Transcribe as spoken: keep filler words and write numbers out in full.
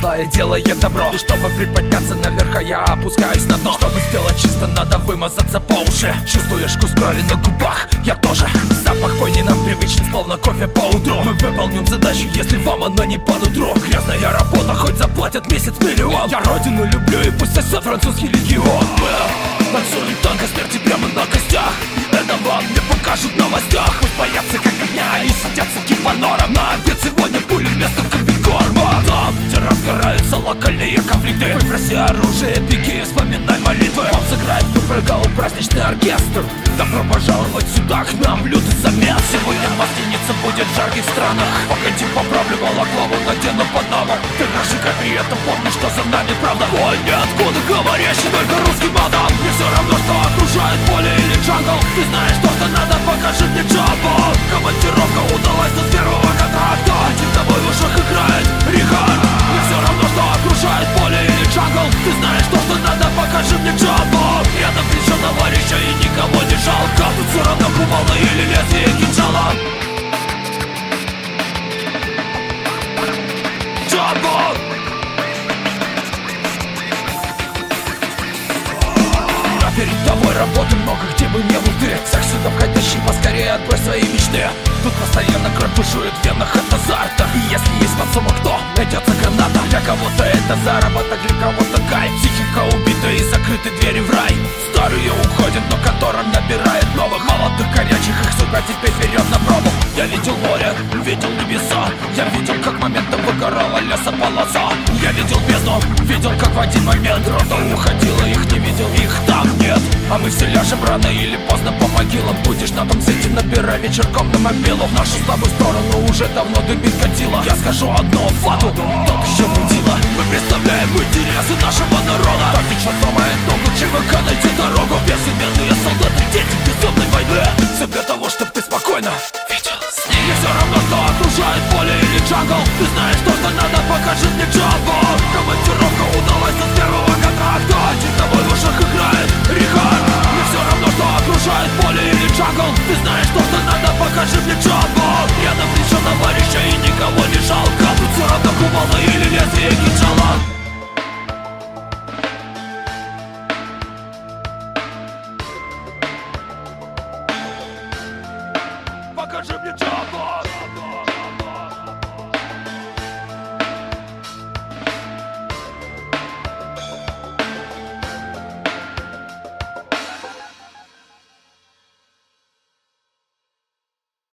злая делает добро. И чтобы приподняться наверх, а я опускаюсь на дно. Чтобы сделать чисто, надо вымазаться по уши. Чувствуешь вкус крови на губах, я тоже. Запах бойни нам привычен, словно кофе по утру. Мы выполним задачу, если вам она не по нутру. Грязная работа, хоть заплатят месяц миллион. Я родину люблю и пусть сосет французский легион. Мы танцуем танго смерти прямо на костях. Это вам не покажут в новостях. Пусть боятся как огня и садятся кипанором. На обед сегодня пули вместо комбикорма. Там, где разгораются локальные конфликты, выброси оружие, беги, вспоминай молитвы. Вам сыграет Пепельгау праздничный оркестр. Добро пожаловать сюда к нам в лютый замес. Сегодня в гостинице будет в жарких странах. Погоди, поправлю балаклаву, надену панаму. Ты наши копии, это помни, что за нами правда. Ой, ниоткуда говорящий только русский мадам. Мне все равно, что окружает поле или джангл. Ты знаешь то, что надо, покажи мне джамбо. Командировка удалась до первого контракта. Один тобой в ушах играет Рихард. Мне все равно, что окружает поле или джангл. Ты знаешь то, что надо, покажи мне джамбо. Я напишу товарища и никого не жалко. Тут все равно кувалда или лезвие кинжала. Джамбо! Перед тобой работы много, где бы не был ты. Всех сюда входящий, поскорее отбрось свои мечты. Тут постоянно кровь бушует в венах от азарта. И если есть подсумок, то найдется граната. Для кого-то это заработок, для кого-то кайф. Психика убита и закрыты двери в рай. Старые уходят, но контора набирает новых. Молодых, горячих, их судьба теперь вперед на пробу. Я видел море, видел небеса. Я видел, как моментом выгорала лесополоса. Я видел бездну, видел, как в один момент рота уходила. Их не видел, их там нет. А мы все ляжем рано или поздно по могилам. Будешь на том свете, набирай вечерком на мобилу. В нашу с тобой сторону уже давно дымит катила. Я скажу одно, Владу, тот еще мудила. Мы представляем интересы нашего народа. Так течет ломает ногу, ЧВК найти дорогу. Безыменные солдаты, дети безумной войны. Все для того, чтоб ты спокойно видел сны. Мне все равно, что окружает поле или джангл. Ты знаешь то, что надо, покажи мне джамбо. Командировка удалась от первого контракта. Один тобой в ушах играет Рихард. Мне все равно, что окружает поле или джангл. Ты знаешь то, что надо, покажи мне джамбо. Я напишу товарища и никого не жалко. Тут все равно кувалда или лезвие кинжала.